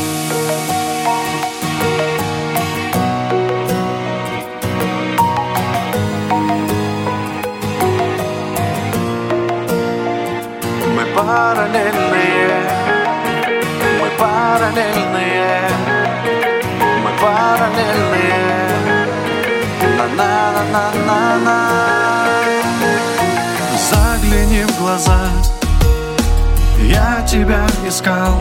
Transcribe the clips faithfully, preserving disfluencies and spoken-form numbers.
Мы параллельные, мы параллельные, мы параллельные. На-на-на-на-на-на. Загляни в глаза, я тебя искал,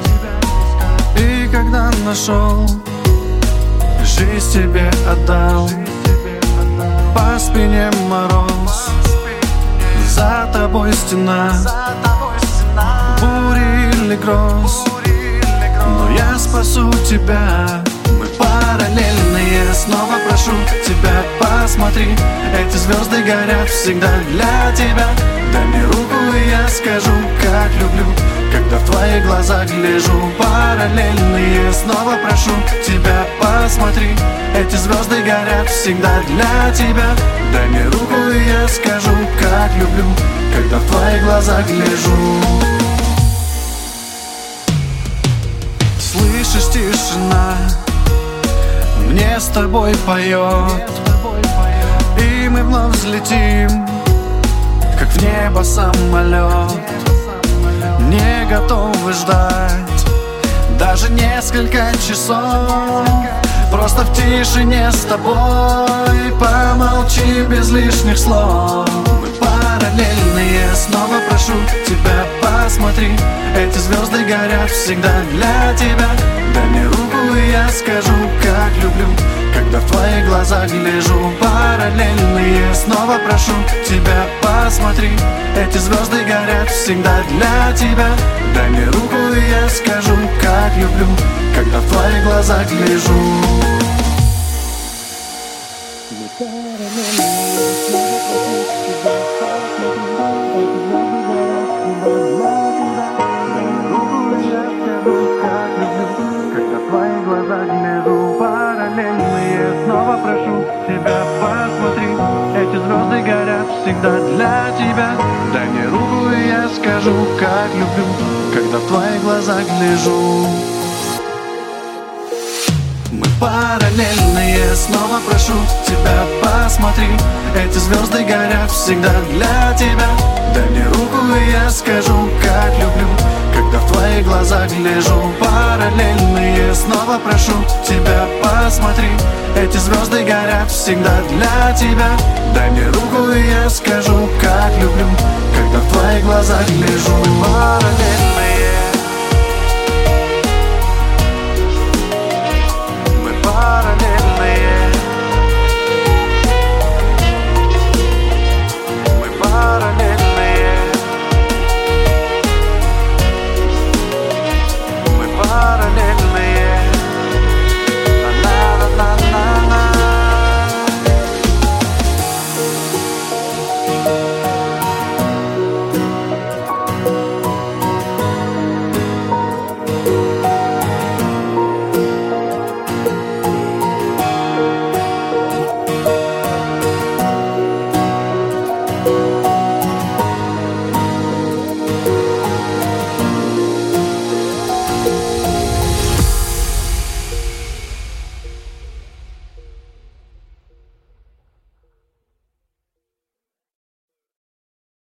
и когда нашел, жизнь тебе отдал. По спине мороз, за тобой стена, бури или гроз, но я спасу тебя. Мы параллельные, снова прошу тебя, посмотри, эти звезды горят всегда для тебя. Дай мне руку, и я скажу, как люблю, когда в твои глаза гляжу. Параллельные, снова прошу тебя, посмотри, эти звезды горят всегда для тебя. Дай мне руку, и я скажу, как люблю, когда в твои глаза гляжу. Слышишь, тишина мне с тобой поет, и мы вновь взлетим, как в небо самолет. Не готовы ждать даже несколько часов, просто в тишине с тобой помолчи без лишних слов. Мы параллельные, снова прошу тебя, посмотри, эти звезды горят всегда для тебя. Дай мне руку, и я скажу, как люблю, когда в твои глаза гляжу. Параллельные, снова прошу тебя, посмотри, эти звезды горят всегда для тебя. Дай мне руку, и я скажу, как люблю, когда в твои глаза гляжу. Снова прошу тебя, посмотри, эти звезды горят всегда для тебя. Дай мне руку, и я скажу, как люблю, когда в твои глаза гляжу. Мы параллельные, снова прошу тебя, посмотри, эти звезды горят всегда для тебя. Дай мне руку, и я скажу, как люблю, когда в твои глаза гляжу. Параллельные, снова прошу тебя, посмотри, эти звезды горят всегда для тебя. Дай мне руку, и я скажу, как люблю, когда в твои глаза гляжу. Мы параллельные.